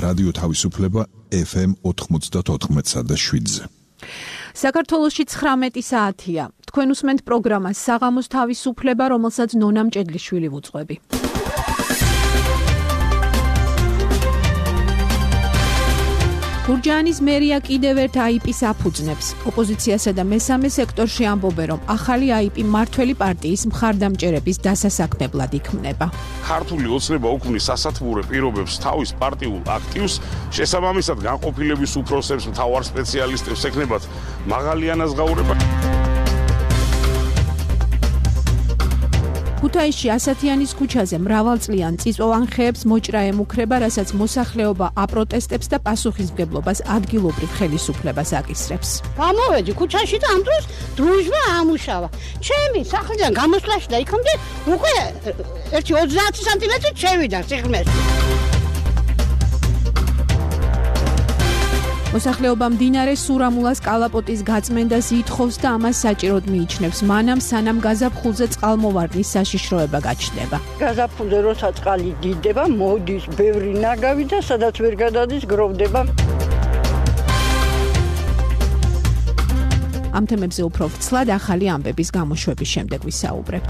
რადიო თავისუფლება FM 94.7-ზე. საქართველოში 19 საათია. თქვენ უსმენთ პროგრამას საღამოს თავისუფლება, რომელსაც ნონა მჭედლიშვილი ვუძღვები. გურჯაანის მერია კიდევ ერთ აიპის აფუძნებს. ოპოზიციასა და მესამე სექტორში ამბობენ, რომ ახალი აიპი მართველი პარტიის მხარდამჭერების დასასაქმებლად იქმნება. ქართული ოცნება უქმნის სასათბურე პირობებს თავის პარტიულ აქტივს, შესაბამისად განყოფილების უფროსებს, მთავარ სპეციალისტებს ეკნებათ მაღალი ანაზღაურება. ქუთაისში ასათიანის ქუჩაზე მრავალწლიან წიწვოვან ხეებს მოჭრა ემუქრება, რასაც მოსახლეობა აპროტესტებს და პასუხისმგებლობას ადგილობრივ ხელისუფლებას აკისრებს. გამოვედი ქუჩაში და ამ დროს დროშმა ამუშავა. ჩემი სახლიდან გამოსვლაში და იქამდე უკვე 1-30 სანტიმეტრი შევიდა სიღრმეში. მოსახლეობა მდინარე სურამულას კალაპოტის გაწმენდას ითხოვს და ამას საჭიროდ მიიჩნევს, მანამ სანამ გაზაფხულზე წყალმოვარდნის საშიშროება გაჩნდება. გაზაფხულზე როცა წყალი დიდდება, მოდის ბევრი ნაგავი და სადაც ვერ გადადის გროვდება. ამ თემებზე უფრო ვრცლად ახალი ამბების გამოშვების შემდეგ ვისაუბრებთ.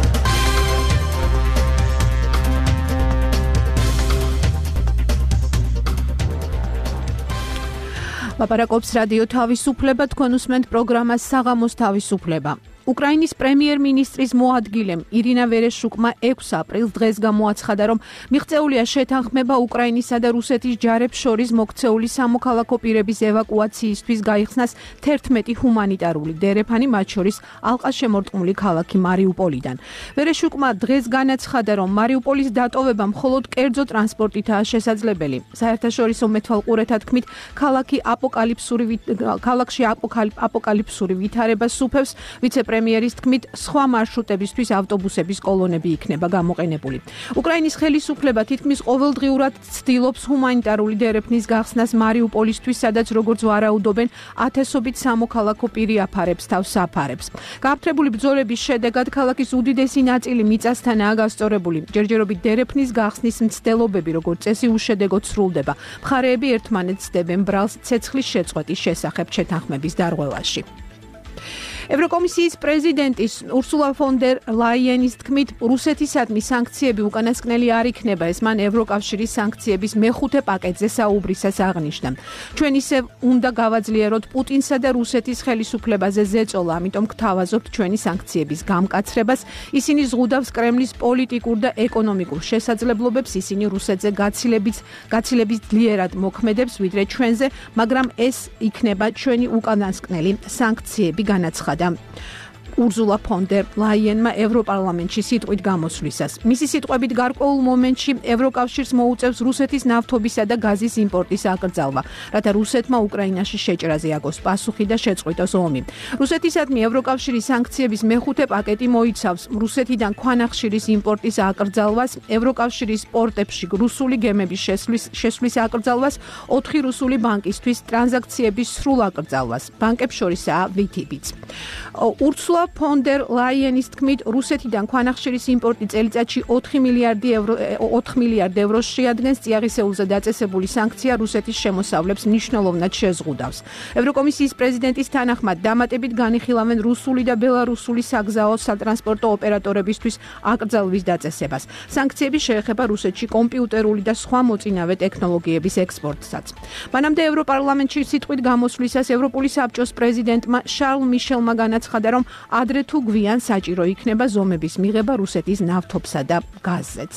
ლაპარაკობს რადიო თავისუფლება, თქვენ უსმენთ პროგრამას საღამოს თავისუფლება. უკრაინის პრემიერ-მინისტრის მოადგილემ ირინა ვერეშუკმა 6 აპრილს დღეს გამოაცხადა, რომ მიღწეულია შეთანხმება უკრაინისა და რუსეთის ჯარებს შორის მოქცეული სამოქალაქო პირების ევაკუაციისთვის გაიხსნას 11 ჰუმანიტარული დერეფანი, მათ შორის ალყაშემორტყმული ქალაქი მარიუპოლიდან. ვერეშუკმა დღეს განაცხადა, რომ მარიუპოლის დატოვება მხოლოდ კერძო ტრანსპორტითაა შესაძლებელი. საერთაშორისო მეთვალყურეთა თქმით, ქალაქში აპოკალიფსური ვითარება სუფევს. ვიცე-პრემიერის თქმით, სხვა მარშრუტებისთვის ავტობუსების კოლონები იქნება გამოყენებული. უკრაინის ხელისუფლება თითქმის ყოველდღიურად ცდილობს ჰუმანიტარული დერეფნის გახსნას მარიუპოლისთვის, სადაც როგორც ვარაუდობენ, ათასობით სამოქალაქო პირი აფარებს თავს საფარებს. გააფთრებული ბრძოლების შედეგად ქალაქის უდიდესი ნაწილი მიწასთანაა გასწორებული. ჯერჯერობით დერეფნის გახსნის მცდელობები, როგორც წესი, უშედეგოდ სრულდება. მხარეები ერთმანეთს სდებენ ბრალს ცეცხლის შეწყვეტის შესახებ შეთანხმების დარღვევაში. ევროკომისიის პრეზიდენტის ურსულა ფონ დერ ლაიენის თქმით, რუსეთისადმი სანქციები უკანასკნელი არ იქნება, ეს მან ევროკავშირის სანქციების მეხუთე პაკეტზე საუბრისას აღნიშნა. ჩვენ ისევ უნდა გავაძლიეროთ პუტინსა და რუსეთის ხელისუფლებაზე ზეწოლა, ამიტომ გთავაზობთ ჩვენი სანქციების გამკაცრებას. ისინი ზღუდავს კრემლის პოლიტიკურ და ეკონომიკურ შესაძლებლობებს, ისინი რუსეთზე გაცილებით ძლიერად მოქმედებს ვიდრე ჩვენზე, მაგრამ ეს იქნება ჩვენი უკანასკნელი სანქციები, განაცხადა ურსულა ფონ დერ ლაიენმა ევროპარლამენტში სიტყვით გამოსვლისას. მისი სიტყვებით გარკვეულ მომენტში ევროკავშირს მოუწევს რუსეთის ნავთობისა და გაზის იმპორტის აკრძალვა, რათა რუსეთმა უკრაინაში შეჭრაზე აგოს პასუხი და შეწყვიტოს ომი. რუსეთისადმი ევროკავშირის სანქციების მეხუთე პაკეტი მოიცავს რუსეთიდან ქვანახშირის იმპორტის აკრძალვას, ევროკავშირის პორტებში რუსული გემების შესვლის აკრძალვას, 4 რუსული ბანკისთვის ტრანზაქციების სრულ აკრძალვას. ბანკებს შორისაა VTB-ც. ურსულა ფონ დერ ლაიენის თქმით, რუსეთიდან ქვანახშირის იმპორტი წელიწადში 4 მილიარდ ევროს შეადგენს. წიაღისეულზე დაწესებული სანქცია რუსეთის შემოსავლებს მნიშვნელოვნად შეზღუდავს. ევროკომისიის პრეზიდენტის თანახმად დამატებით განიხილავენ რუსული და ბელარუსული საგზაო სატრანსპორტო ოპერატორებისთვის აკრძალვის დაწესებას. სანქციები შეეხება რუსეთში კომპიუტერული და სხვა მოწინავე ტექნოლოგიების ექსპორტსაც. მანამდე ევროპარლამენტში სიტყვით გამოსვლისას ევროპული საბჭოს პრეზიდენტმა შარლ მიშელმა განაცხადა, რომ ადრე თუ გვიან საჭირო იქნება ზომების მიღება რუსეთის ნავთობსა და გაზზეც.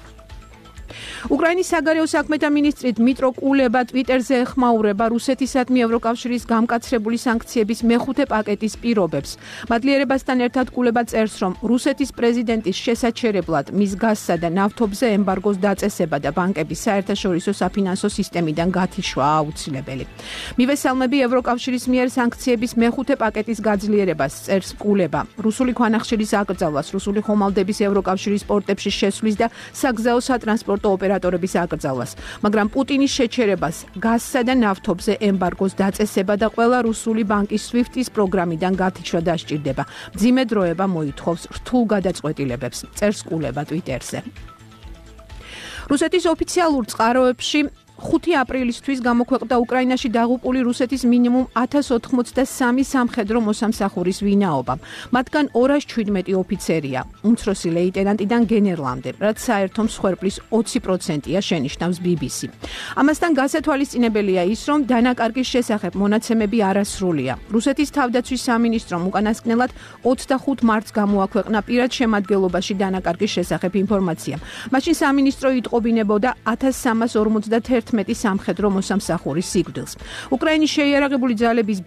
უკრაინის საგარეო საქმეთა მინისტრი დმიტრო კულება ტვიტერზე ეხმაურება რუსეთისადმი ევროკავშირის გამკაცრებული სანქციების მეხუთე პაკეტის პირობებს. მადლიერებასთან ერთად კულება წერს, რომ რუსეთის პრეზიდენტის შესაჩერებლად მის გაზსა და ნავთობზე ემბარგოს დაწესება და ბანკების საერთაშორისო საფინანსო სისტემიდან გათიშვა აუცილებელი. მივესალმები ევროკავშირის მიერ სანქციების მეხუთე პაკეტის გაძლიერებას, წერს კულება. რუსული ქვანახშირის აკრძალვას, რუსული ხომალდების ევროკავშირის პორტებში შესვლის და საგზაო სატრანსპორტო ოპერატორების აკრძალვას, მაგრამ პუტინის შეჩერებას, გაზსა და ნავთობზე ემბარგოს დაწესება და ყველა რუსული ბანკის SWIFT-ის პროგრამიდან გათიშვა დასჭირდება. მძიმე დროება მოითხოვს რთულ გადაწყვეტილებებს, წერს კულება ტვიტერზე. რუსეთის ოფიციალურ წყაროებში 5 აპრილისთვის გამოქვეყნდა უკრაინაში დაღუპული რუსეთის მინიმუმ 1083 სამხედრო მოსამსახურის ვინაობა. მათგან 217 ოფიცერია, უმცროსი ლეიტენანტიდან გენერლამდე, რაც საერთო მსხვერპლის 20%-ია, შენიშნავს BBC. ამასთან გასათვალისწინებელია ის, რომ დანაკარგის შესახებ მონაცემები არასრულია. რუსეთის თავდაცვის სამინისტრომ უკანასკნელად 25 მარტს გამოაქვეყნა პირად შემადგენლობაში დანაკარგის შესახებ ინფორმაცია. მაშინ სამინისტრო იტყობინებოდა 1351 სამხედრო მოსამსახურის სიკვდილს. უკრაინის შეიარაღებული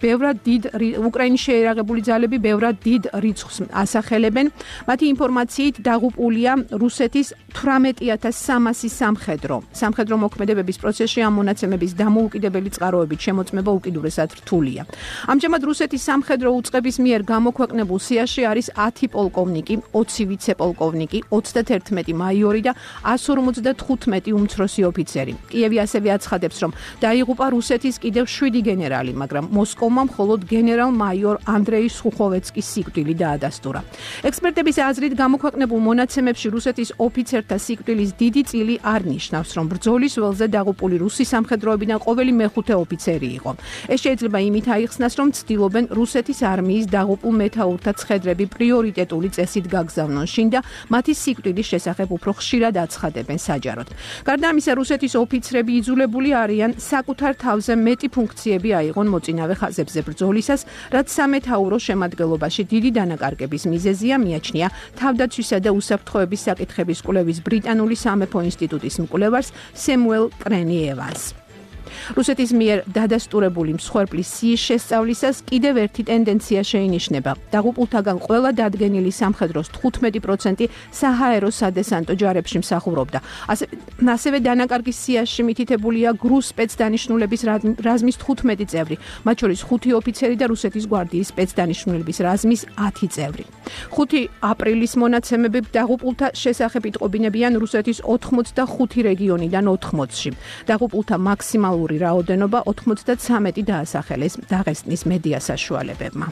ძალები ბევრად დიდ რიცხვს ასახელებენ. მათი ინფორმაციით დაღუპულია რუსეთის 18300 სამხედრო მოქმედებების პროცესში ამ მონაცემების დამოუკიდებელი წყაროებით შემოწმება უკიდურესად რთულია. ამჟამად რუსეთის სამხედრო უწყების მიერ გამოქვეყნებულ სიაში არის 10 პოლკოვნიკი, 20 ვიცე-პოლკოვნიკი, 31 მაიორი და 155 უმცროსი ოფიცერი. კიევი ასევე აცხადებს, რომ დაიღუპა რუსეთის კიდევ 7 გენერალი, მაგრამ მოსკოვმა მხოლოდ გენერალ-მაიორ ანდრეი სუხოვეცკის სიკვდილი დაადასტურა. ექსპერტების აზრით გამოქვეყნებულ მონაცემებში რუსეთის ოფიცერთა სიკვდილის დიდი წილი არ ნიშნავს, რომ ბრძოლის ველზე დაღუპული რუსი სამხედროებიდან ყოველი მეხუთე ოფიცერი იყო. ეს შეიძლება იმით აიხსნას, რომ ცდილობენ რუსეთის არმიის დაღუპულ მეთაურთა ცხედრები პრიორიტეტული წესით გაგზავნონ შინ და მათი სიკვდილის შესახებ უფრო ხშირად აცხადებენ საჯაროდ. გარდა ამისა, რუსეთის ოფიცრები იძულებული არიან საკუთარ თავზე მეტი ფუნქციები აიღონ მოწინავე ხაზებზე ბრძოლისას, რაც სამეთაურო შემადგენლობაში დიდი დანაკარგების მიზეზია, მიაჩნია თავდაცვისა და უსაფრთხოების საკითხების კვლევის ბრიტანული სამეფო ინსტიტუტის მკვლევარს სემუელ კრენი-ევანს. რუსეთის მიერ დადასტურებული მსხვერპლის სიის შესწავლისას კიდევ ერთი ტენდენცია შეინიშნება. დაღუპულთაგან ყველა დადგენილი სამხედროს 15% საჰაერო სადესანტო ჯარებში მსახურობდა. ასევე დანაკარგის სიაში მითითებულია გრუს სპეცდანიშნულების რაზმის 15 წევრი, მათ შორის 5 ოფიცერი და რუსეთის გვარდიის სპეცდანიშნულების რაზმის 10 წევრი. 5 აპრილის მონაცემები დაღუპულთა შესახებ იტყობინებიან რუსეთის 85 რეგიონიდან 80-ში. დაღუპულთა მაქსიმალური რაოდენობა 93 დაასახელეს დაღესტნის მედია საშუალებებმა.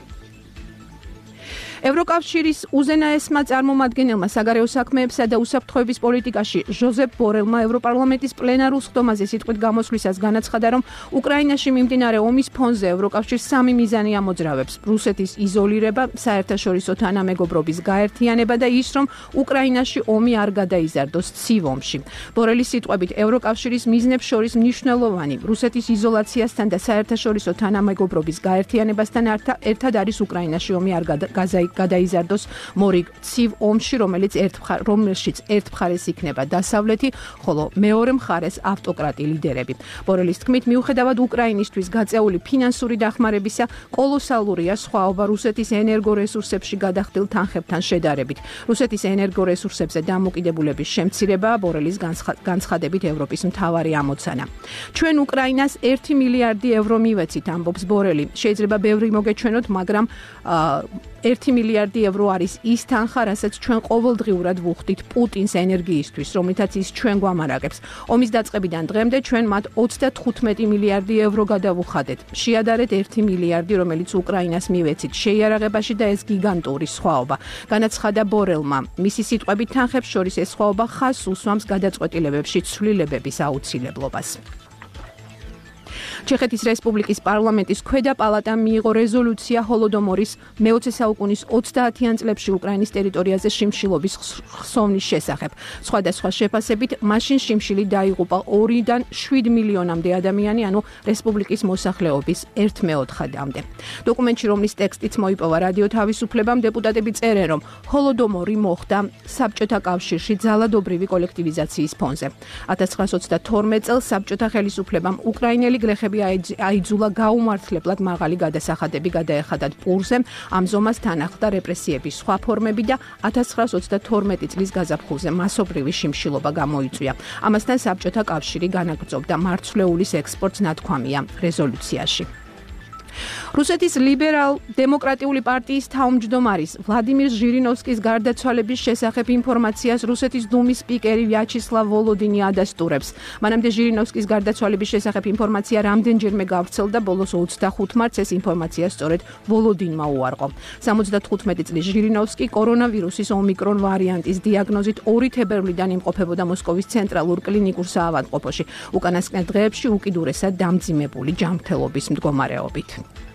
ევროკავშირის უზენაესმა წარმომადგენელმა საგარეო საქმეებსა და უსაფრთხოების პოლიტიკაში ჟოზეფ ბორელმა ევროპარლამენტის პლენარულ სხდომაზე სიტყვით გამოსვლისას განაცხადა, რომ უკრაინაში მიმდინარე ომის ფონზე ევროკავშირს 3 მიზანი ამოძრავებს: რუსეთის იზოლირება, საერთაშორისო თანამეგობრობის გაერთიანება და ის, რომ უკრაინაში ომი არ გადაიზარდოს ცივ ომში. ბორელის სიტყვებით, ევროკავშირის მიზნებს შორის მნიშვნელოვანი რუსეთის იზოლაციასთან და საერთაშორისო თანამეგობრობის გაერთიანებასთან ერთად არის უკრაინაში ომი არ გადაიზარდოს მორიგ ცივ ომში, რომელშიც ერთ მხარეს იქნება დასავლეთი, ხოლო მეორე მხარეს ავტოკრატი ლიდერები. ბორელის თქმით, მიუხედავად უკრაინისთვის გაწეული ფინანსური დახმარებისა, კოლოსალურია სხვაობა რუსეთის ენერგორესურსებში გადახდილ თანხებთან შედარებით. რუსეთის ენერგორესურსებზე დამოკიდებულების შემცირება ბორელის განცხადებით ევროპის მთავარი ამოცანა. ჩვენ უკრაინას 1 მილიარდი ევრო მივეცით, ამბობს ბორელი. შეიძლება ბევრი მოგეჩვენოთ, მაგრამ 1 მილიარდი ევრო არის ის თანხა, რასაც ჩვენ ყოველდღიურად ვუხდით პუტინს ენერგიისთვის, რომლითაც ის ჩვენ გვამარაგებს. ომის დაწყებიდან დღემდე ჩვენ მათ 35 მილიარდი ევრო გადავუხადეთ. შეადარეთ 1 მილიარდი, რომელიც უკრაინას მივეცით შეიარაღებაში და ეს გიგანტური სხვაობა. განაცხადა ბორელმა. მისი სიტყვებით, თანხებს შორის ეს სხვაობა ხაზს უსვამს გადაწყვეტილებებში ცვლილებების აუცილებლობას. ჩეხეთის რესპუბლიკის პარლამენტის ქვედა პალატამ მიიღო რეზოლუცია ჰოლოდომორის მე-20 საუკუნის 30-იან წლებში უკრაინის ტერიტორიაზე შიმშილობის ხსოვნის შესახებ. სხვადასხვა შეფასებით, მაშინ შიმშილი დაიღუპა 2-დან 7 მილიონამდე ადამიანი, ანუ რესპუბლიკის მოსახლეობის 1/4-მდე. დოკუმენტში, რომლის ტექსტიც მოიპოვა რადიო თავისუფლებამ, დეპუტატები წერენ, რომ ჰოლოდომორი მოხდა საბჭოთა კავშირში ძალადობრივი კოლექტივიზაციის ფონზე. 1922 წელს საბჭოთა ხელისუფლებამ უკრაინელი გლეხები აიძულა გაუმართლებლად მაღალი გადასახადები გადაეხადათ პურზე, ამ ზომას თან ახლდა რეპრესიების სხვა ფორმები და 1922 წლის გაზაფხულზე მასობრივი შიმშილობა გამოიწვია. ამასთან საბჭოთა კავშირი განაგრძობდა მარცვლეულის ექსპორტს, ნათქვამია რეზოლუციაში. რუსეთის ლიბერალ-დემოკრატიული პარტიის თავმჯდომარის ვლადიმირ ჟირინოვსკის გარდაცვალების შესახებ ინფორმაციას რუსეთის დუმის სპიკერი ვიაჩესლავ ვოლოდინი ადასტურებს. მანამდე ჟირინოვსკის გარდაცვალების შესახებ ინფორმაცია რამდენჯერმე გავრცელდა, ბოლოს 25 მარტს ეს ინფორმაცია სწორედ ვოლოდინმა უარყო. 75 წლის ჟირინოვსკი კორონავირუსის ომიკრონ ვარიანტის დიაგნოზით 2 თებერვლიდან იმყოფებოდა მოსკოვის ცენტრალურ კლინიკურ საავადმყოფოში, უკანასკნელ დღეებში უკიდურესად დამძიმებული ჯანმრთელობის მდგომარეობით.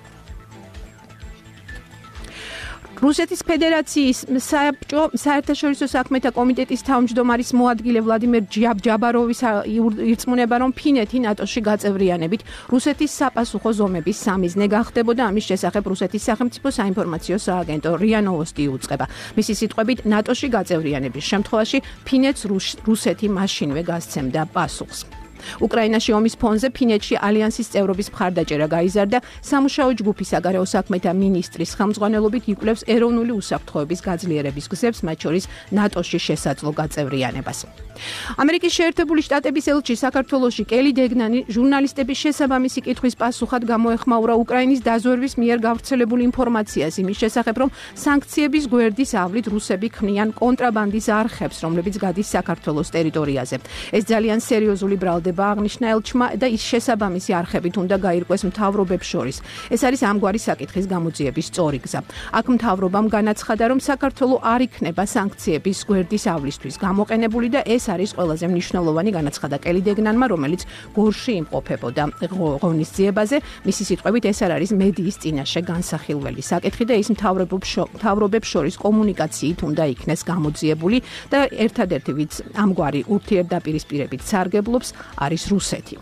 რუსეთის ფედერაციის საერთაშორისო საქმეთა კომიტეტის თავმჯდომარის მოადგილე ვლადიმერ ჯაბაროვის ირწმუნება, რომ ფინეთი ნატოში გაწევრიანებით რუსეთის საპასუხო ზომების სამიზნე გახდებოდა. ამის შესახებ რუსეთის სახელმწიფო საინფორმაციო სააგენტო რია ნოვოსტი იუწყება. მისი სიტყვებით, ნატოში გაწევრიანების შემთხვევაში ფინეთს რუსეთი მაშინვე გასცემდა პასუხს. უკრაინაში ომის ფონზე ფინეთში ალიანსის წევრობის მხარდაჭერა გაიზარდა. სამუშაო ჯგუფი საგარეო საქმეთა მინისტრის ხელმძღვანელობით იკვლევს ეროვნული უსაფრთხოების გაძლიერების გზებს, მათ შორის ნატოში შესაძლო გაწევრიანებას. ამერიკის შეერთებული შტატების ელჩი საქართველოში კელი დეგნანი ჟურნალისტების შესაბამისი კითხვის პასუხად გამოეხმაურა უკრაინის დაზვერვის მიერ გავრცელებული ინფორმაციას იმის შესახებ, რომ სანქციების გვერდის ავლით რუსები ქმნიან კონტრაბანდის არხებს, რომლებიც გადის საქართველოს ტერიტორიაზე. ეს ძალიან სერიოზული ბრალდება აღნიშნა ელჩმა და ის შესაბამისი არხებით უნდა გაირკვეს მთავრობებს შორის. ეს არის ამგვარი საკითხის გამოძიების სწორი გზა. აქ მთავრობამ განაცხადა, რომ საქართველო არ იქნება სანქციების გვერდის ავლისთვის გამოყენებული და ეს არის ყველაზე მნიშვნელოვანი, განაცხადა კელი დეგნანმა, რომელიც გორში იმყოფებოდა ღონისძიებაზე. მისი სიტყვებით, ეს არ არის მედიის წინაშე განსახილველი საკითხი და ის მთავრობებს შორის კომუნიკაციით უნდა იქნეს გამოძიებული და ერთადერთი ვინც ამგვარი ურთიერთდაპირისპირებით სარგებლობს არის რუსეთი.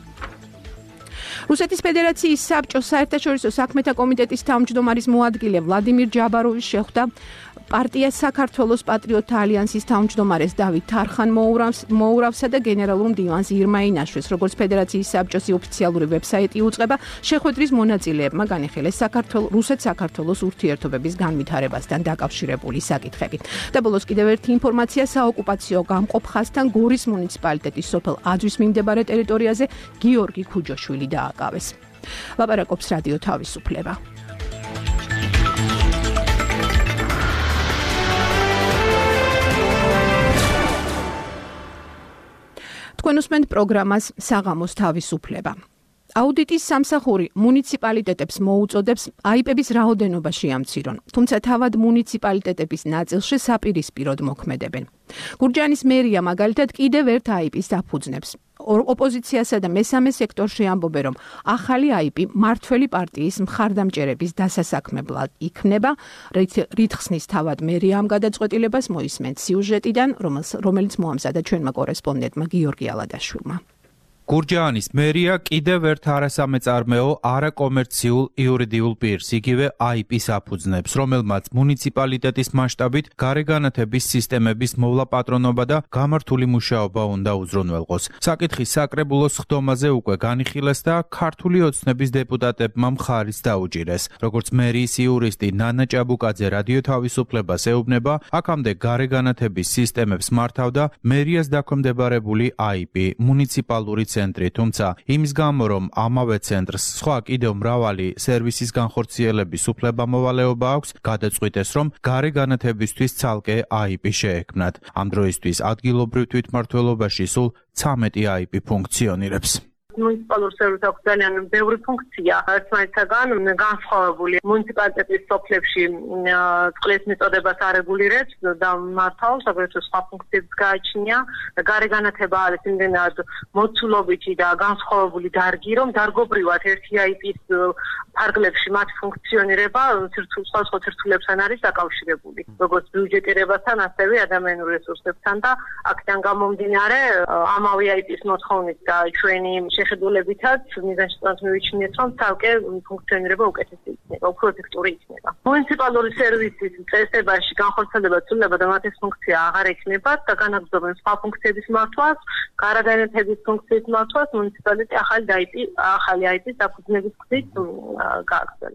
რუსეთის ფედერაციის საბჭოს საერთაშორისო საქმეთა კომიტეტის თავმჯდომარის მოადგილე ვლადიმირ ჯაბაროვის შეხვდა პარტია საქართველოს პატრიოტთა ალიანსის თავმჯდომარეს დავით თარხან-მოურავსა და გენერალურ მდივანს ირმა ინაშვილს. როგორც ფედერაციის საბჭოს ოფიციალური ვებსაიტი უწყება, შეხვედრის მონაწილეებმა განიხილეს რუსეთ-საქართველოს ურთიერთობების განვითარებასთან დაკავშირებული საკითხები. და ბოლოს კიდევ ერთი ინფორმაცია, საოკუპაციო გამყოფ ხაზთან გორის მუნიციპალიტეტის სოფელ აძვის მიმდებარე ტერიტორიაზე გიორგი ქუჯოშვილი დააკავეს. ლაპარაკობს რადიო თავისუფლება. თქვენ უსმენთ პროგრამას საღამოს თავისუფლება. აუდიტის სამსახური მუნიციპალიტეტებს მოუწოდებს აიპების რაოდენობა შეამცირონ, თუმცა თავად მუნიციპალიტეტების ნაწილში საპირისპიროდ მოქმედებენ. გურჯაანის მერია მაგალითად კიდევ ერთ აიპის დაფუძნებს. ოპოზიციასა და მესამე სექტორში ამბობენ, რომ ახალი აიპი მართველი პარტიის მხარდამჭერების დასასაქმებლად იქნება. რითხსნის თავად მერია ამ გადაწყვეტილებას მოისმენთ სიუჟეტიდან, რომელიც მოამზადა ჩვენმა კორესპონდენტმა გიორგი ალადაშვილმა. გურჯაანის მერია კიდევ ერთ არასამეწარმეო არაკომერციულ იურიდიულ პირს, იგივე აიპის აფუძნებს, რომელმაც მუნიციპალიტეტის მასშტაბით გარეგანათების სისტემების მოვლა პატრონობა და გამართული მუშაობა უნდა უზრუნველყოს. საკითხის საკრებულოს ხდომაზე უკვე განიხილეს და ქართული ოცნების დეპუტატებმა მხარიც დაუჭირეს. როგორც მერიის იურისტი ნანა ჭაბუკაძე რადიო თავისუფლებას ეუბნება, აქამდე გარეგანათების სისტემებს მართავდა მერიას დაქვემდებარებული აიპი, მუნიციპალური ცენტრი, თუმცა იმის გამო, რომ ამავე ცენტრს სხვა კიდევ მრავალი სერვისის განხორციელების უფლება-მოვალეობა აქვს, გადაწყვიტეს, რომ გარეგანათებისთვის ცალკე აიპი შეექმნათ. ამ დროისთვის ადგილობრივ თვითმმართველობაში სულ 13 აიპი ფუნქციონირებს. მუნიციპალურ სერვისს აქვს ძალიან ბევრი ფუნქცია. ერთმანეთთაგან განსხვავებული მუნიციპალიტეტის სოფლებში წყლის მიწოდებას არეგულირებს და მართავს, აგრეთვე სხვა ფუნქციებს გააჩნია. გარეგანათება არის იმდენად მოცულობითი და განსხვავებული დარგი, რომ დარგობრივად ერთი აიპის ფარგლებში მათ ფუნქციონირება სხვადასხვა ცირცულებთან არის დაკავშირებული. როგორც ბიუჯეტირებასთან, ასევე ადამიანურ რესურსებთან და აქედან გამომდინარე ამავე აიპის მოთხოვნით და ჩვენი შეხედულებითაც მიზანშეწონს მივიჩნიეთ, რომ ცალკე ფუნქციონირება უკეთესი იქნება, უფრო ეფექტური იქნება. მუნიციპალური სერვისის წესებაში განხორციელება ცვლილება და მათი ფუნქცია აღარ ექნებათ და განაგრძობენ სხვა ფუნქციების მართვას, გარეგანათების ფუნქციის მართვას მუნიციპალიტეტი ახალი აიპის დაფუძნების გზით გააგრძელებს.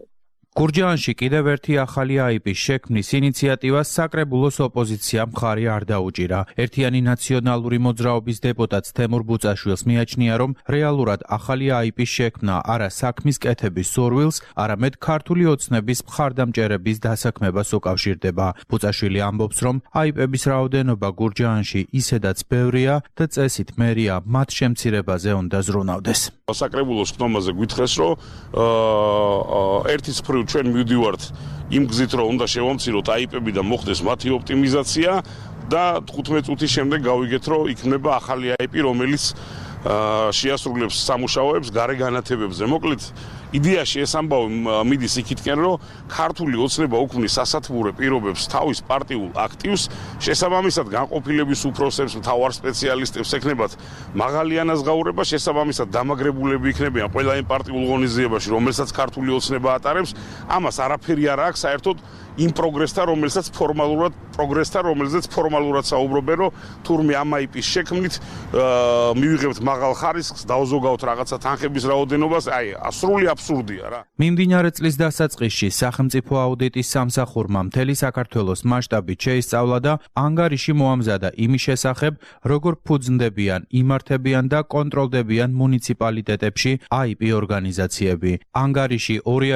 გურჯაანში კიდევ ერთი ახალი აიპის შექმნის ინიციატივას საკრებულოს ოპოზიცია მხარი არ დაუჭირა. ერთიანი ნაციონალური მოძრაობის დეპუტატ თემურ ბუწაშვილს მიაჩნია, რომ რეალურად ახალი აიპის შექმნა არა საქმის კეთების სურვილს, არამედ ქართული ოცნების მხარდამჭერების დასაქმებას უკავშირდება. ბუწაშვილი ამბობს, რომ აიპების რაოდენობა გურჯაანში ისედაც ბევრია და წესით მერია მათ შემცირებაზე უნდა ზრუნავდეს. საკრებულოს ხდომაზე გითხრეს, რომ ერთის მხრივ ჩვენ მივდივართ იმ გზით, რომ უნდა შევამციროთ აიპები და მოხდეს მათი ოპტიმიზაცია და 15 წუთის შემდეგ გავიგეთ, რომ იქნება ახალი აიპი, რომელიც შეასრულებს სამუშაოებს გარე განათებებზე. მოკლედ, იდეაში ეს ამბავი მიდის იქითკენ, რომ ქართული ოცნება უქმნის სასათბურე პირობებს თავის პარტიულ აქტივს, შესაბამისად განყოფილების უფროსებს, მთავარ სპეციალისტებს ეკნებათ მაღალი ანაზღაურება, შესაბამისად დამაგრებულები იქნებიან ყველა იმ პარტიულ ღონისძიებაში, რომელსაც ქართული ოცნება ატარებს. ამას არაფერი არ აქვს საერთოდ იმ პროგრესთან, რომელზეც ფორმალურად საუბრობენ, რომ თურმე ამ აიპის შექმნით მივიღებთ მაღალ ხარისხს, დავზოგავთ რაღაცა თანხების რაოდენობას, სრული აბსურდია რა. მიმდინარე წლის დასაწყისში სახელმწიფო აუდიტის სამსახურმა მთელი საქართველოს მასშტაბით შეისწავლა და ანგარიში მოამზადა იმის შესახებ, როგორ ფუძნდებიან, იმართებიან და კონტროლდებიან მუნიციპალიტეტებში აიპი ორგანიზაციები. ანგარიში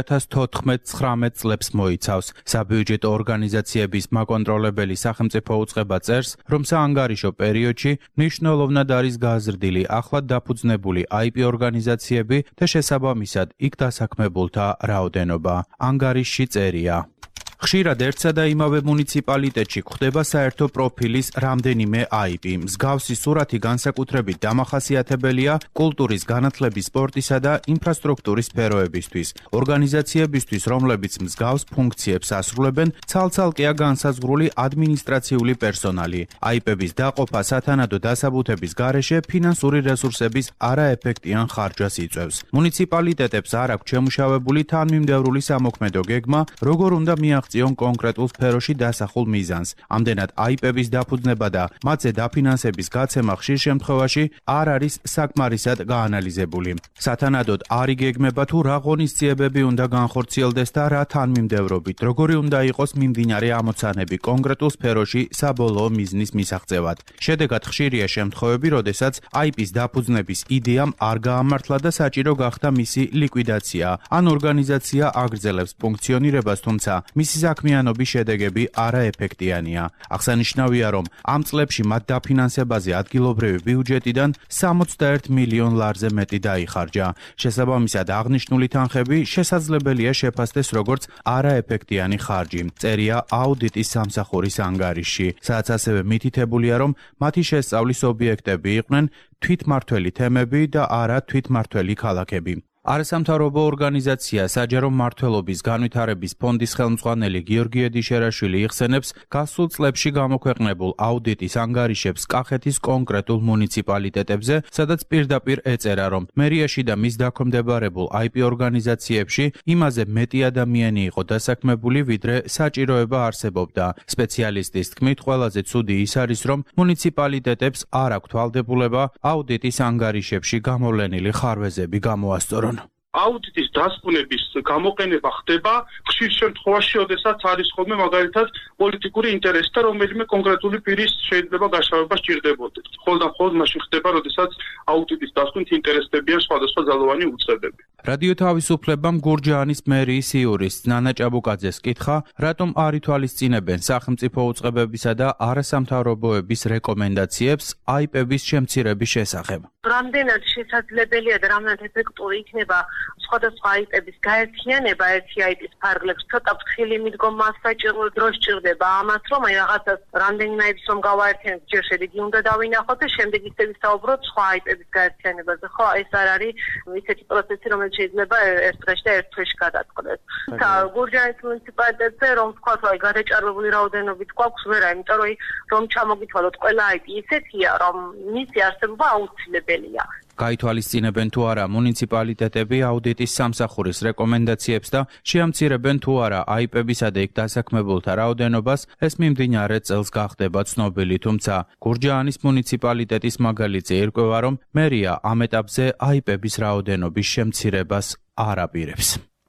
2014-19 წლებს მოიცავს. საბიუჯეტო ორგანიზაციების მაკონტროლებელი სახელმწიფო უწყება წერს, რომ საანგარიშო პერიოდში მნიშვნელოვნად არის გაზრდილი ახლად დაფუძნებული აიპი ორგანიზაციები და შესაბამისად იქ დასაქმებულთა რაოდენობა. ანგარიშში წერია. ხშირად ერთსა და იმავე მუნიციპალიტეტში გვხდება საერთო პროფილის რამდენიმე აიპი. მსგავსი სურათი განსაკუთრებით დამახასიათებელია კულტურის, განათლების, სპორტისა და ინფრასტრუქტურის სფეროებისთვის. ორგანიზაციებისთვის, რომლებიც მსგავს ფუნქციებს ასრულებენ, ცალ-ცალკეა განსაზღვრული ადმინისტრაციული პერსონალი. აიპების დაყოფა სათანადო დასაბუთების გარეშე ფინანსური რესურსების არაეფექტიან ხარჯვას იწვევს. მუნიციპალიტეტებს არ აქვს შემუშავებული თანმიმდევრული სამოქმედო გეგმა, როგორ უნდა მიაღწიონ კონკრეტულ სფეროში დასახულ მიზანს. ამდენად აიპების დაფუძნება და მათზე დაფინანსების გაცემა ხშირ შემთხვევაში არ არის საკმარისად გაანალიზებული. სათანადოდ არ იგეგმება თუ რა ღონისძიებები უნდა განხორციელდეს და რა თანმიმდევრობით, როგორი უნდა იყოს მიმდინარე ამოცანები კონკრეტულ სფეროში საბოლოო მიზნის მისაღწევად. შედეგად ხშირია შემთხვევები, როდესაც აიპის დაფუძნების იდეამ არ გაამართლა და საჭირო გახდა მისი ლიკვიდაცია, ან ორგანიზაცია აგრძელებს ფუნქციონირებას, თუმცა მისი საქმიანობის შედეგები არაეფექტიანია. აღსანიშნავია, რომ ამ წლებში მათ დაფინანსებაზე ადგილობრივი ბიუჯეტიდან 61 მილიონ ლარზე მეტი დაიხარჯა. შესაბამისად, აღნიშნული თანხები შესაძლებელია შეფასდეს როგორც არაეფექტიანი ხარჯი. წერია აუდიტის სამსახურის ანგარიში, სადაც ასევე მითითებულია, რომ მათი შესწავლის ობიექტები იყვნენ თვითმმართველი თემები და არა თვითმმართველი ქალაქები. არასამთავრობო ორგანიზაცია საჯარო მმართველობის განვითარების ფონდის ხელმძღვანელი გიორგი ედიშერაშვილი იხსენებს, გასულ წლებში გამოქვეყნებულ აუდიტის ანგარიშებს კახეთის კონკრეტულ მუნიციპალიტეტებზე, სადაც პირდაპირ ეწერა, რომ მერიაში და მის დაქვემდებარებულ აიპი ორგანიზაციებში იმაზე მეტი ადამიანი იყო დასაქმებული, ვიდრე საჭიროება არსებობდა. სპეციალისტის თქმით, ყველაზე ცუდი ის არის, რომ მუნიციპალიტეტებს არ აქვთ ვალდებულება აუდიტის ანგარიშებში გამოვლენილი ხარვეზები გამოასწორონ. აუდიტის დასკვნების გამოყენება ხდება ხშირ შემთხვევაში, როდესაც არის ხოლმე მაგალითად პოლიტიკური ინტერესი და რომელიმე კონკრეტული პირის შეიძლება გაშავება სჭირდებოდეს. ხოლმე მაშინ ხდება, როდესაც აუდიტის დასკვნით ინტერესდებიან სხვადასხვა ძალოვანი უწყებები. რადიო თავისუფლებამ გურჯაანის მერიის იურისტ ნანა ჭაბუკაძეს კითხა, რატომ არ ითვალისწინებენ სახელმწიფო უწყებებისა და არასამთავრობოების რეკომენდაციებს აიპების შემცირების შესახებ. რამდენად შესაძლებელია და რამდენად ეფექტური იქნება სხვადასხვა აიპების გაერთიანება ერთი აიპის ფარგლებს, ცოტა ფრთხილი მიდგომა საჭირო დრო სჭირდება ამას, რომ აი რაღაცას რამდენიმე აიპს რომ გავაერთიანოთ, ჯერ შედეგი უნდა დავინახოთ და შემდეგ ისე ვისაუბროთ სხვა აიპების გაერთიანებაზე. ხო, ეს არ არის ისეთი პროცესი, რომელიც შეიძლება ერთ დღეში და ერთ თვეში გადაწყდეს. გურჯაანის მუნიციპალიტეტზე რომ ვთქვათ, აი გადაჭარბებული რაოდენობით გვაქვს ვერა, იმიტომ რომ ჩამოგითვალოთ ყველა აიპი ისეთია, რომ მისი არსებობა აუცილებელია. გაითვალისწინებენ თუ არა მუნიციპალიტეტები აუდიტის სამსახურის რეკომენდაციებს და შეამცირებენ თუ არა აიპებისა და იქ დასაქმებულთა რაოდენობას, ეს მიმდინარე წელს გახდება ცნობილი, თუმცა გურჯაანის მუნიციპალიტეტის მაგალითზე ირკვევა, რომ მერია ამ ეტაპზე აიპების რაოდენობის შემცირებას არ აპირებს.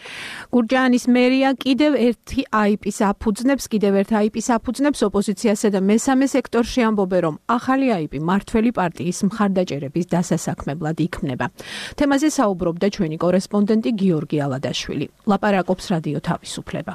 გურჯაანის მერია კიდევ ერთ IP-ს აფუძნებს ოპოზიციასა და მესამე სექტორში ამბობენ, რომ ახალი IP მართველი პარტიის მხარდაჭერების დასასაქმებლად იქმნება. თემაზე საუბრობდა ჩვენი კორესპონდენტი გიორგი ალადაშვილი. ლაპარაკობს რადიო თავისუფლება.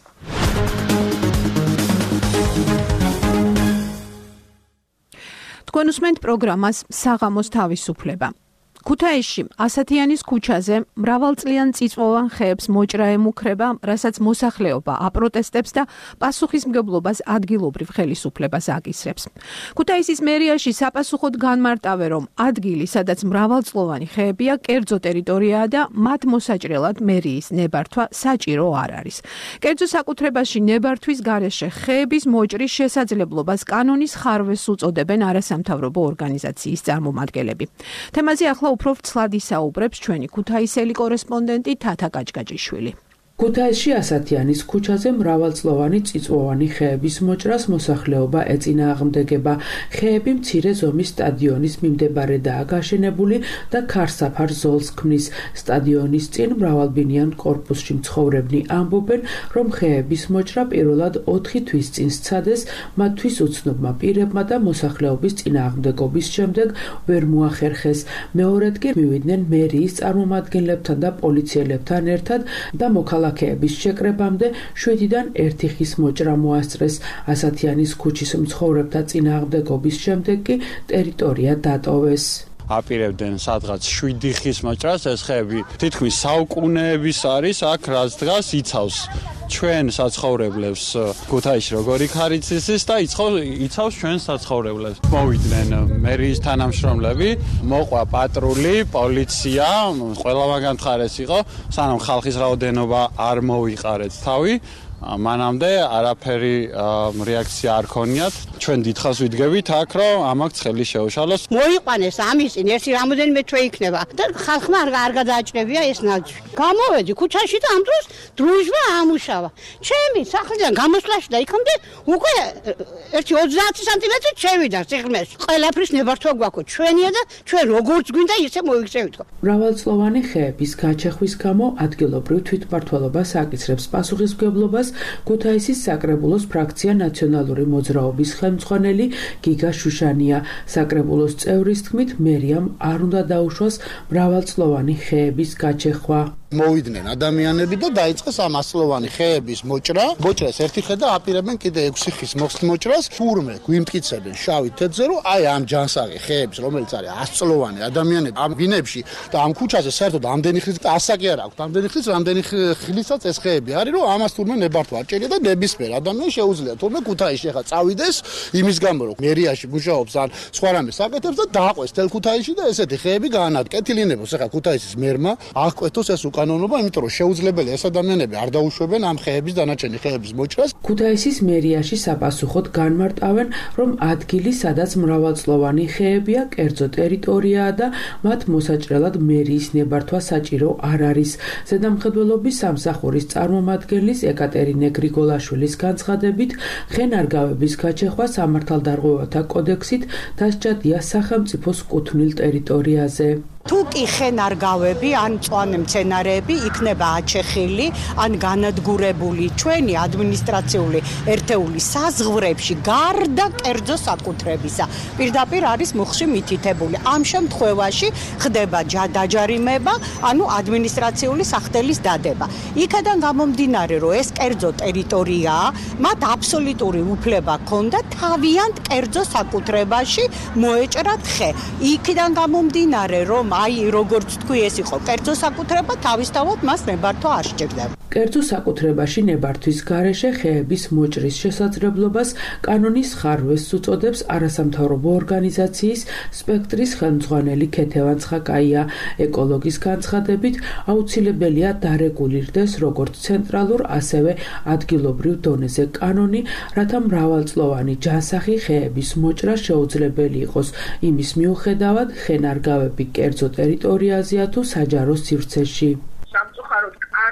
თქვენ უსმენთ პროგრამას საღამოს თავისუფლება. ქუთაისში ასათიანის ქუჩაზე მრავალწლიან წიწვოვან ხეებს მოჭრა ემუქრება, რასაც მოსახლეობა აპროტესტებს და პასუხისმგებლობას ადგილობრივ ხელისუფლებას აკისრებს. ქუთაისის მერიაში საპასუხოდ განმარტავენ, რომ ადგილი, სადაც მრავალწლოვანი ხეებია, კერძო ტერიტორიაა და მათ მოსაჭრელად მერიის ნებართვა საჭირო არ არის. კერძო საკუთრებაში ნებართვის გარეშე ხეების მოჭრის შესაძლებლობას კანონის ხარვეს უწოდებენ არასამთავრობო ორგანიზაციის წარმომადგენლები. თემაზე ახლა უფრო ვრცლად ისაუბრებს ჩვენი ქუთაისელი კორესპონდენტი თათა კაჭკაჭიშვილი. ქუთაისში ასათიანის ქუჩაზე მრავალწლოვანი წიწვოვანი ხეების მოჭრას მოსახლეობა ეწინააღმდეგება. ხეები მცირე ზომის სტადიონის მიმდებარედაა გაშენებული და ქარსაფარ ზოლს ქმნის. სტადიონის წინ მრავალბინიან კორპუსში მცხოვრებნი ამბობენ, რომ ხეების მოჭრა პირველად 4 თვის წინ სცადეს მათთვის უცნობმა პირებმა და მოსახლეობის წინააღმდეგობის შემდეგ ვერ მოახერხეს. მეორედ კი მივიდნენ მერიის წარმომადგენლებთან და პოლიციელებთან ერთად და მოქალაქეების შეკრებამდე 7-დან 1 ხის მოჭრა მოასწრეს. ასათიანის ქუჩის მცხოვრებთა წინააღმდეგობის შემდეგ კი ტერიტორია დატოვეს. აპირებდნენ სადღაც 7 ხის მოჭრას. ეს ხეები თითქმის საუკუნეების არის, აქ რაც დგას იცავს ჩვენ საცხოვრებლებს ქუთაისში როგორ იქ არის იცის და იცავს ჩვენ საცხოვრებლებს. მოვიდნენ მერიის თანამშრომლები, მოყვა პატრული, პოლიცია, ყველა მაგან მხარეს იყო, სანამ ხალხის რაოდენობა არ მოვიყარეთ თავი. მანამდე არაფერი რეაქცია არ ქონიათ. ჩვენ დიდხანს ვიდგებით აქ, რომ ამაგ ცხელი შეუშალოს. მოიყვანეს ამის წინ ერთი რამოდენიმე თვე იქნება და ხალხმა არ გადააჭრებია ეს ნაძვი. გამოვედი ქუჩაში და ამ დროს დროჟვა ამუშავა. ჩემი სახლიდან გამოსვლაში და იქამდე უკვე ერთი 30 სანტიმეტრი შევიდა სიღრმეში. ყველაფრის ნებართვა გვაქვს ჩვენია და ჩვენ როგორც გვინდა ისე მოიქცევით. მრავალწლოვანი ხეების გაჩეხვის გამო ადგილობრივ თვითმმართველობას აკისრებს პასუხისმგებლობას ქუთაისის საკრებულოს ფრაქცია ნაციონალური მოძრაობის ხელმძღვანელი გიგა შუშანია. საკრებულოს წევრის თქმით, მერიამ არ უნდა დაუშვას მრავალწლოვანი ხეების გაჩეხვა. მოვიდნენ ადამიანები და დაიწყეს ამ 100-ლოვანი ხეების მოჭრა. მოჭრას ერთი ხე და აპირებენ კიდე 6 ხის მოჭრას. თურმე გვიმტკიცებენ შავი თეთრზე, რომ აი ამ ჯანსაღი ხეების, რომელიც არის 100-წლოვანი ადამიანები ამ ვინებში და ამ ქუჩაზე საერთოდ ამდენი ხნის და ასაკი არ აქვს. ამდენი ხნის, რამდენი ხილიცაც ეს ხეები არის, რომ ამას თურმე ნებართვა არ ჭერია და ნებისმიერ ადამიანს შეუძლია თურმე ქუთაისში ახლა წავიდეს იმის გამო, რომ მერიაში მუშაობს ან სხვა რამეს აკეთებს და დააყვეს თელ ქუთაისში და ესეთი ხეები გაანადგეთილინებოს. ახლა ქუთაისის მერმა აღკვეთოს ეს კანონობა, იმიტომ რომ შეუძლებელი ეს ადამიანები არ დაუშვებენ ამ ხეების დანარჩენი ხეების მოჭრას. ქუთაისის მერიაში საპასუხოდ განმარტავენ, რომ ადგილი, სადაც მრავალწლოვანი ხეებია, კერძო ტერიტორიაა და მათ მოსაჭრელად მერიის ნებართვა საჭირო არ არის. ზედამხედველობის სამსახურის წარმომადგენლის ეკატერინე გრიგოლაშვილის განცხადებით, ხენარგავების გაჩეხვა სამართალდარღვევათა კოდექსით დასჯადია სახელმწიფოს კუთვნილ ტერიტორიაზე. თუ კი ხენარგავები ან მწვანე მცენარეები იქნება აჩეხილი ან განადგურებული ჩვენი ადმინისტრაციული ერთეულის საზღვრებში გარდა კერძო საკუთრებისა, პირდაპირ არის მუხლში მითითებული. ამ შემთხვევაში ხდება დაჯარიმება, ანუ ადმინისტრაციული სახდელის დადება. იქიდან გამომდინარე, რომ ეს კერძო ტერიტორიაა, მათ აბსოლუტური უფლება ჰქონდა თავიანთ კერძო საკუთრებაში მოეჭრათ ხე. იქიდან გამომდინარე, რომ აი როგორც თქვი ეს იყო კერძო საკუთრება, თავისთავად მას ნებართვა არ სჭირდება. კერძო საკუთრებაში ნებართვის გარეშე ხეების მოჭრის შესაძლებლობას კანონის ხარვეს უწოდებს არასამთავრობო ორგანიზაციის სპექტრის ხელმძღვანელი ქეთევან ცხაკაია. ეკოლოგის განცხადებით, აუცილებელია დარეგულირდეს როგორც ცენტრალურ, ასევე ადგილობრივ დონეზე კანონი, რათა მრავალწლოვანი ჯანსაღი ხეების მოჭრა შეუძლებელი იყოს. იმის მიუხედავად, ხენარგავები კერძო ტერიტორიაზეა თუ საჯარო სივრცეში. სამწუხაროდ კანონი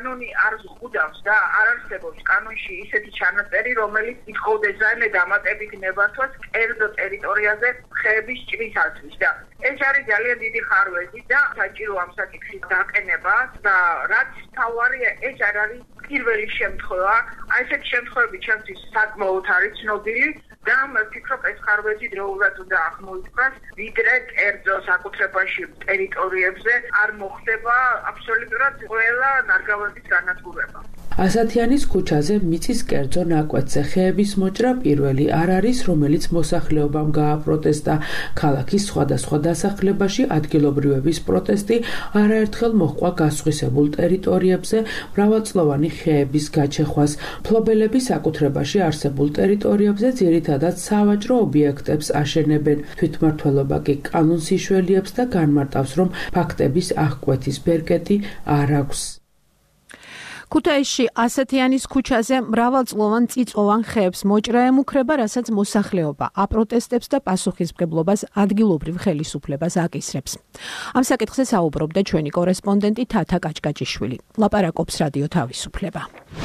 კანონი არ ზღუდავს და არ არსებობს კანონში ისეთი ჩანაწერი, რომელიც ითხოვდეს რაიმე დამატებით ნებართვას კერძო ტერიტორიაზე ხეების ჭრისათვის და ეს არის ძალიან დიდი ხარვეზი და საჭირო ამ საკითხის დაყენება და რაც თავარია ეს არ არის პირველი შემთხვევა. აი ესეთი შემთხვევები ჩემთვის საკმაოდ არის ცნობილი და ვფიქრობ ეს ხარვეზი დროულად უნდა აღმოიფხვრას, ვიდრე კერძო საკუთრებაში ტერიტორიებზე არ მოხდება აბსოლუტურად ყველა ნარგავების განადგურება. ასათიანის ქუჩაზე მიწის კერძო ნაკვეთზე ხეების მოჭრა პირველი არ არის, რომელიც მოსახლეობამ გააპროტესტა. ქალაქის სხვადასხვა დასახლებაში ადგილობრივების პროტესტი არაერთხელ მოჰყვა გასხვისებულ ტერიტორიებზე მრავალწლოვანი ხეების გაჩეხვას. მფლობელები საკუთრებაში არსებულ ტერიტორიებზე ძირითადად სავაჭრო ობიექტებს აშენებენ. თვითმმართველობა კი კანონს იშველიებს და განმარტავს, რომ ფაქტების აღკვეთის ბერკეტი არ აქვს. ქუთაისში ასათიანის ქუჩაზე მრავალწლოვან წიწვოვან ხეებს მოჭრა ემუქრება, რასაც მოსახლეობა აპროტესტებს და პასუხისმგებლობას ადგილობრივ ხელისუფლებას აკისრებს. ამ საკითხზე საუბრობდა ჩვენი კორესპონდენტი თათა კაჭკაჭიშვილი. ლაპარაკობს რადიო თავისუფლება.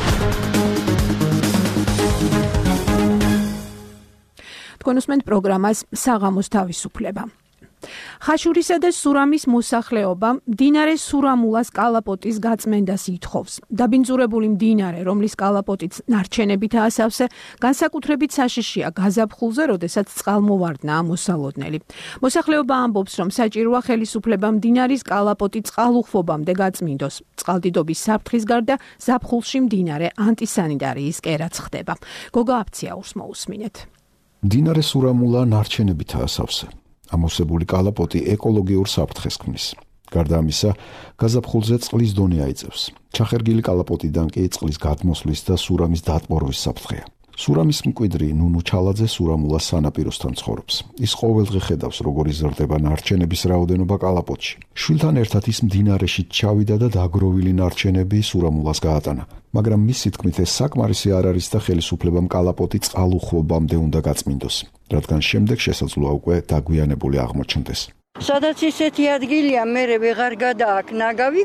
თქვენ უსმენთ პროგრამას საღამოს თავისუფლება. ხაშურისა და სურამის მოსახლეობა მდინარე სურამულას კალაპოტის გაწმენდას ითხოვს. დაბინძურებული მდინარე, რომლის კალაპოტიც ნარჩენებითაა სავსე, განსაკუთრებით საშიშია გაზაფხულზე, როდესაც წყალმოვარდნაა მოსალოდნელი. მოსახლეობა ამბობს, რომ საჭიროა ხელისუფლება მდინარის კალაპოტი წყალუხვობამდე გაწმინდოს. წყალდიდობის საფრთხის გარდა ზაფხულში მდინარე ანტისანიტარიის კერაც ხდება. გოგა აფციაურს მოусმინეთ. მდინარე სურამულა ნარჩენებითაა სავსე. ამოვსებული კალაპოტი ეკოლოგიურ საფრთხეს ქმნის. გარდა ამისა, გაზაფხულზე წყლის დონე აიწევს. ჩახერგილი კალაპოტიდან კი წყლის გადმოსვლის და სურამის დატბორვის საფრთხეა. სურამის მკვიდრი ნუნუ ჩალაძე სურამულას სანაპიროსთან ცხოვრობს. ის ყოველდღე ხედავს, როგორ იზრდება ნარჩენების რაოდენობა კალაპოტში. შვილთან ერთად ის მდინარეში ჩავიდა და დაგროვილი ნარჩენები სურამულას გაატანა. მაგრამ მისი თქმით ეს საკმარისი არ არის და ხელისუფლებამ კალაპოტი წყალუხვობამდე უნდა გაწმინდოს, რადგან შემდეგ შესაძლოა უკვე დაგვიანებული აღმოჩნდეს. სადაც ისეთი ადგილია, მე ვეღარ გადააქვს ნაგავი,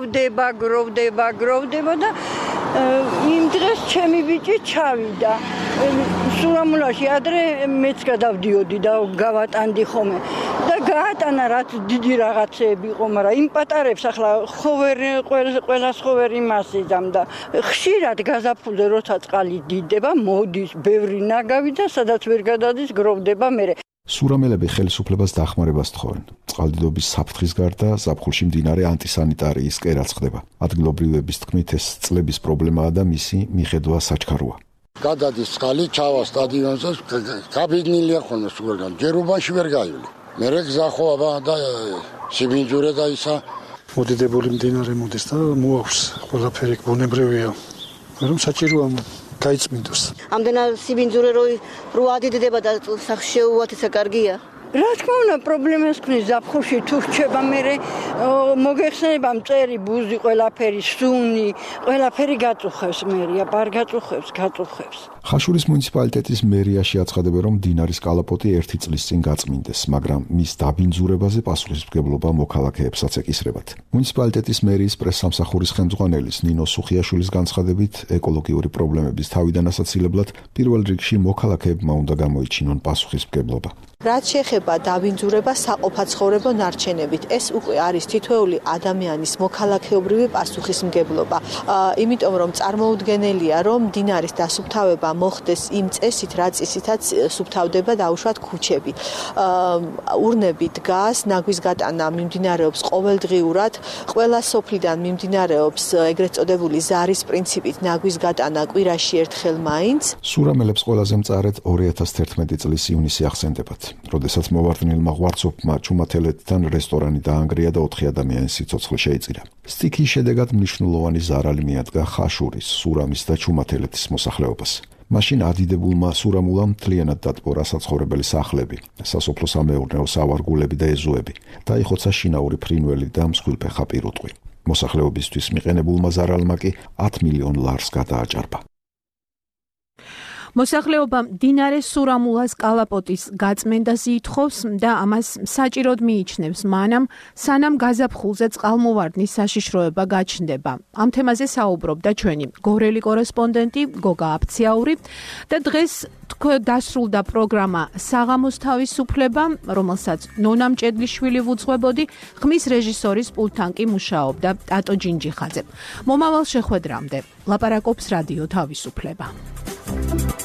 გროვდება და იმ დღეს ჩემი ბიჭი ჩავიდა. სურამულაში ადრე მეც გადავდიოდი და გავატანდი ხოლმე და გაატანა რაც დიდი რაღაცეები იყო, მაგრამ იმ პატარებს ახლა ყველას ხოვერი მასიძამ და ხშირად გაზაფხულზე როცა წყალი დიდდება, მოდის ბევრი ნაგავი და სადაც ვერ გადადის გროვდება მერე. სურამელები ხელისუფლებას დახმარებას თხოვენ. წყალდიდობის საფრთხის გარდა ზაფხულში მდინარე ანტისანიტარიის კერაც ხდება. ადგილობრივების თქმით ეს წლების პრობლემაა და მისი მიხედვა საჩქაროა. გადადის წყალი, ჩავა სტადიონზე, გაბინილია ხოლმე სულგან. ჯერუბაში ვერ გაივლი. მერე გზა ხო აბა და სიბინძურე და ისა მოდიდებული მდინარე მოდის და მოაქვს ყველაფერი ბუნებრივია. რომ საჭიროა გაიწმინდოს. ამდენად სიბინძურე რო ადიდება და სახში შეუვათესა კარგია. რა თქმა უნდა, პრობლემას ქმნის ზაფხულში თუ რჩება მერე მოგეხსენება მწერი ბუზი, ყველაფერი სუნი, ყველაფერი გაწუხებს მერია, ბარ გაწუხებს. ხაშურის მუნიციპალიტეტის მერიაში აცხადებენ, რომ მდინარის კალაპოტი 1 წლის წინ გაწმინდეს, მაგრამ მის დაბინძურებაზე პასუხისმგებლობა მოქალაქეებსაც ეკისრებათ. მუნიციპალიტეტის მერიის პრესსამსახურის ხელმძღვანელის ნინო სუხიაშვილის განცხადებით, ეკოლოგიური პრობლემების თავიდან ასაცილებლად პირველ რიგში მოქალაქეებმა უნდა გამოიჩინონ პასუხისმგებლობა. რაც შეეხება დაბინძურებას საყოფაცხოვრებო ნარჩენებით, ეს უკვე არის თითოეული ადამიანის მოქალაქეობრივი პასუხისმგებლობა. იმიტომ რომ წარმოუდგენელია, რომ მდინარის დასუფთავება მოხდეს იმ წესით, რა წესითაც სუფთავდება დაუშვათ ქუჩები. ურნები დგას, ნაგვის გატანა მიმდინარეობს ყოველდღიურად, ყველა სოფლიდან მიმდინარეობს ეგრეთ წოდებული ზარის პრინციპით ნაგვის გატანა კვირაში ერთხელ მაინც. სურამელებს ყველაზე მწარედ 2011 წლის ივნისი ახსენდებათ. როდესაც მოვარდნილმა ღვარცოფმა ჩუმათელეთთან რესტორანი დაანგრია და 4 ადამიანის სიცოცხლე შეიწირა. სტიქიის შედეგად მნიშვნელოვანი ზარალი მიადგა ხაშურის, სურამის და ჩუმათელეთის მოსახლეობას. მაშინ ადიდებულმა სურამულამ მთლიანად დატბორა საცხოვრებელი სახლები, სასოფლო-სამეურნეო სავარგულები და ეზოები, დაიხოცა შინაური ფრინველი და მსხვილფეხა პირუტყვი. მოსახლეობისთვის მიყენებულმა ზარალმა კი 10 მილიონ ლარს გადააჭარბა. მოსახლეობა მდინარე სურამულას კალაპოტის გაწმენდას ითხოვს და ამას საჭიროდ მიიჩნევს მანამ, სანამ გაზაფხულზე წყალმოვარდნის საშიშროება გაჩნდება. ამ თემაზე საუბრობდა ჩვენი გორელი კორესპონდენტი გოგა აფციაური და დღეს დასრულდა პროგრამა საღამოს თავისუფლება, რომელსაც ნონა მჭედლიშვილი ვუძღვებოდი, ხმის რეჟისორის პულტთან კი მუშაობდა ტატო ჯინჯიხაძე. მომავალ შეხვედრამდე ლაპარაკობს რადიო თავისუფლება.